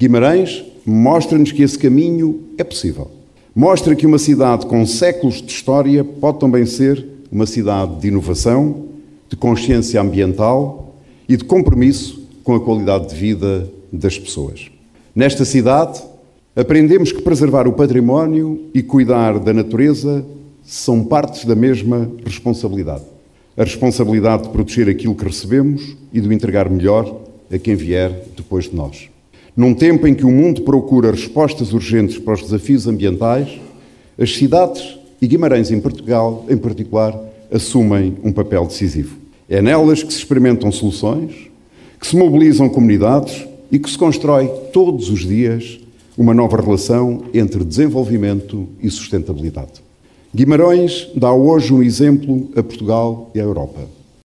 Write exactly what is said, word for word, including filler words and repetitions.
Guimarães mostra-nos que esse caminho é possível. Mostra que uma cidade com séculos de história pode também ser uma cidade de inovação, de consciência ambiental e de compromisso com a qualidade de vida das pessoas. Nesta cidade, aprendemos que preservar o património e cuidar da natureza são partes da mesma responsabilidade. A responsabilidade de proteger aquilo que recebemos e de o entregar melhor a quem vier depois de nós. Num tempo em que o mundo procura respostas urgentes para os desafios ambientais, as cidades, e Guimarães em Portugal, em particular, assumem um papel decisivo. É nelas que se experimentam soluções, que se mobilizam comunidades e que se constrói todos os dias uma nova relação entre desenvolvimento e sustentabilidade. Guimarães dá hoje um exemplo a Portugal e à Europa.